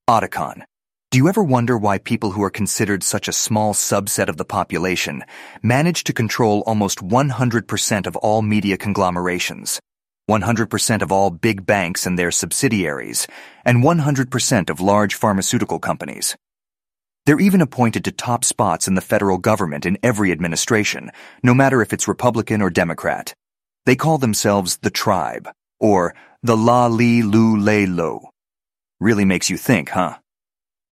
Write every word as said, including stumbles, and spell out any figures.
Otacon. Do you ever wonder why people who are considered such a small subset of the population manage to control almost one hundred percent of all media conglomerations, one hundred percent of all big banks and their subsidiaries, and one hundred percent of large pharmaceutical companies? They're even appointed to top spots in the federal government in every administration, no matter if it's Republican or Democrat. They call themselves the Tribe, or the La Li Lu Le Lo. Really makes you think, huh?